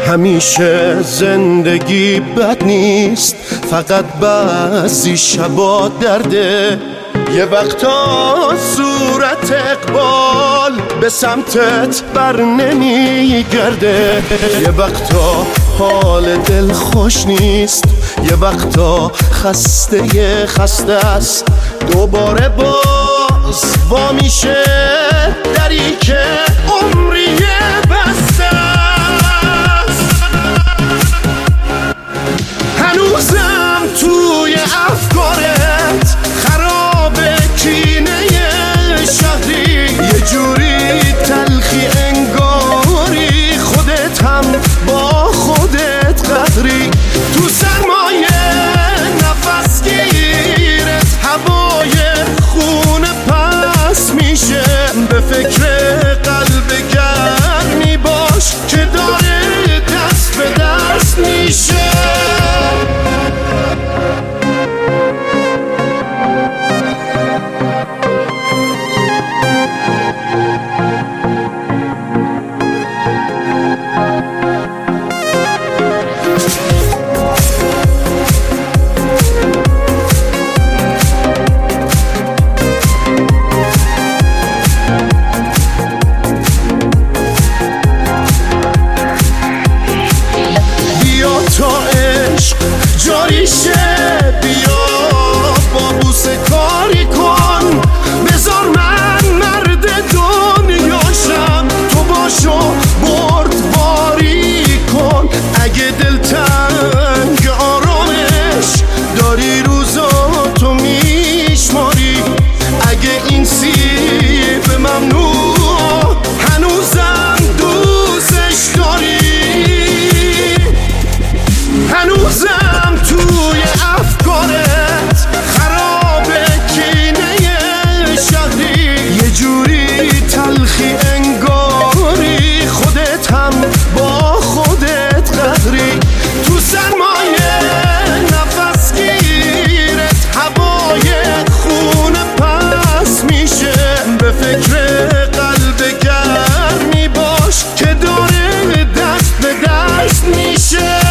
همیشه زندگی بد نیست، فقط بعضی شبا درده. یه وقتا صورت اقبال به سمتت بر نمیگرده، یه وقتا حال دل خوش نیست، یه وقتا خسته است. دوباره باز وا میشه دری که عمری بسته است. هنوزم توی افکارت خرابه کینه شهری، یه جوری تلخی انگاری خودت هم با خودت قهری. تو سرمایه نفس گیرت هوای خونه پس میشه، به فکر قلب گرمی باش که داره دست به دست میشه. جاری شه بیا با بوسه کاری کن، بذار من مرد دنیاشم، تو باشو بردباری کن. اگه دلتنگ آرامش داری روزاتو میشماری، اگه این سیب ممنوع هنوزم دوستش داری، هنوزم توی افکارت خرابه کینه شهری، یه جوری تلخی انگاری خودت هم با خودت قهری. تو سرمایه نفس گیرت هوای خونه پس میشه، به فکر قلب گرمی باش که داره دست به دست میشه.